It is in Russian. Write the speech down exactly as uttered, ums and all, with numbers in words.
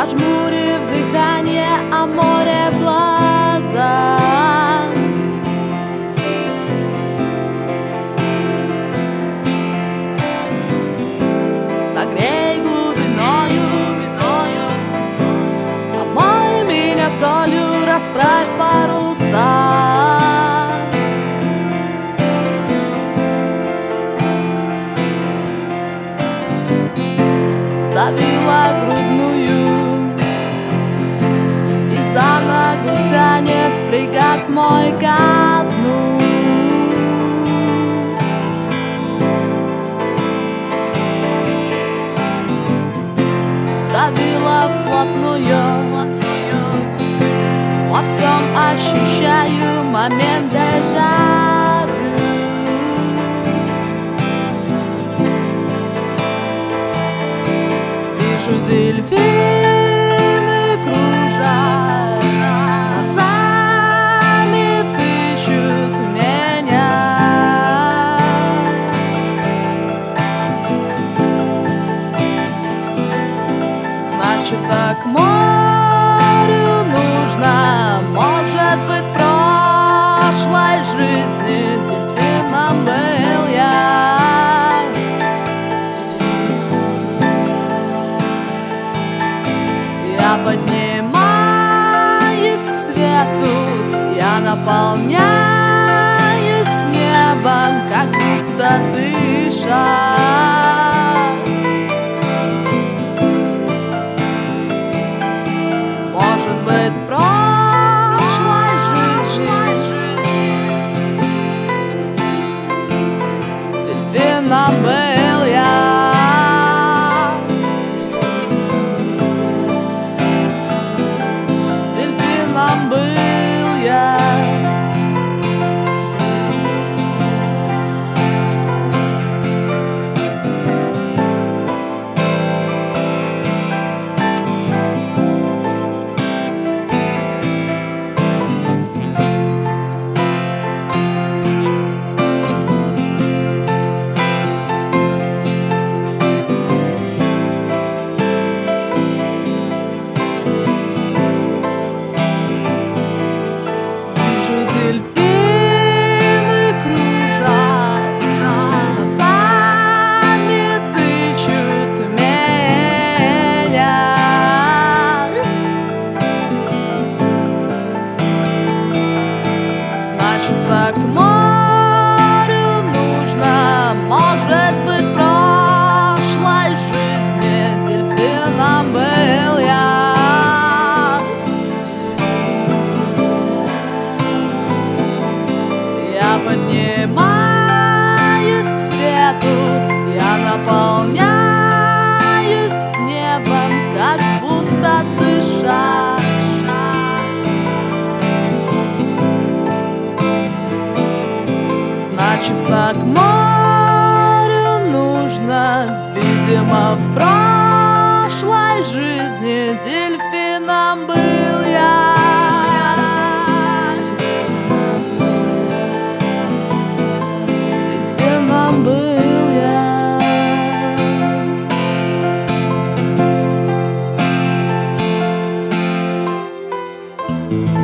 Зажмурив дыхание, а море в глаза. Согрей глубиною, миною, омой меня солью, расправь паруса. Ставила грудную, и за ногу тянет фрегат мой ко дну. Ставила вплотную, во всем ощущаю момент дежавю. Вижу дельфины кружат, носами тычут меня. Значит, так морю нужно, может быть, в прошлой жизни дельфином был я. Я поднимаюсь к свету, я наполняюсь небом, как будто дыша. Может быть, в прошлой жизни дельфином был я. Был я. Так морю нужно, может быть, в прошлой жизни дельфином был я. Я поднимаюсь к свету, я наполняюсь небом, как будто дыша. Значит, так морю нужно, видимо, в прошлой жизни дельфином был я. Дельфином был я.